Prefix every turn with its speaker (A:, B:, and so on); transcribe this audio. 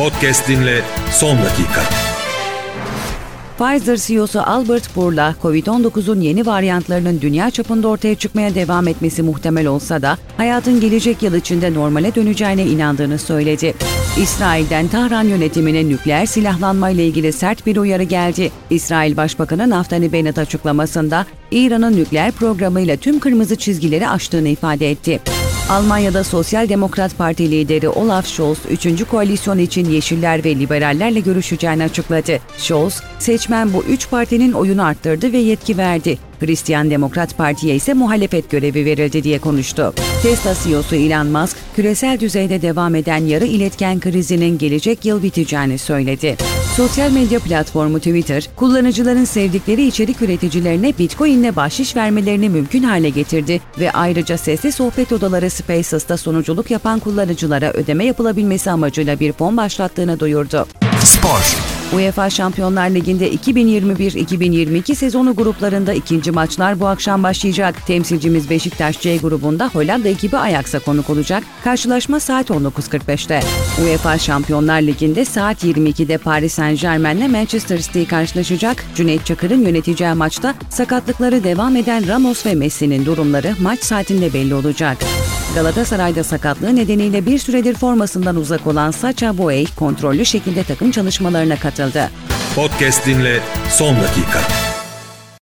A: Podcast dinle son dakika.
B: Pfizer CEO'su Albert Bourla, Covid-19'un yeni varyantlarının dünya çapında ortaya çıkmaya devam etmesi muhtemel olsa da hayatın gelecek yıl içinde normale döneceğine inandığını söyledi. İsrail'den Tahran yönetimine nükleer silahlanma ile ilgili sert bir uyarı geldi. İsrail Başbakanı Naftali Bennett açıklamasında İran'ın nükleer programıyla tüm kırmızı çizgileri aştığını ifade etti. Almanya'da Sosyal Demokrat Parti lideri Olaf Scholz, 3. koalisyon için Yeşiller ve Liberallerle görüşeceğini açıkladı. Scholz, seçmen bu 3 partinin oyunu arttırdı ve yetki verdi. Hristiyan Demokrat Parti'ye ise muhalefet görevi verildi diye konuştu. Tesla CEO'su Elon Musk, küresel düzeyde devam eden yarı iletken krizinin gelecek yıl biteceğini söyledi. Sosyal medya platformu Twitter, kullanıcıların sevdikleri içerik üreticilerine Bitcoin'le bahşiş vermelerini mümkün hale getirdi ve ayrıca sesli sohbet odaları Spaces'ta sunuculuk yapan kullanıcılara ödeme yapılabilmesi amacıyla bir fon başlattığını duyurdu.
A: Spor.
B: UEFA Şampiyonlar Ligi'nde 2021-2022 sezonu gruplarında ikinci maçlar bu akşam başlayacak. Temsilcimiz Beşiktaş C grubunda Hollanda ekibi Ajax'a konuk olacak. Karşılaşma saat 19.45'te. UEFA Şampiyonlar Ligi'nde saat 22'de Paris Saint-Germain'le Manchester City karşılaşacak. Cüneyt Çakır'ın yöneteceği maçta sakatlıkları devam eden Ramos ve Messi'nin durumları maç saatinde belli olacak. Galatasaray'da sakatlığı nedeniyle bir süredir formasından uzak olan Sacha Boey kontrollü şekilde takım çalışmalarına katıldı.
A: Podcast dinle son dakika.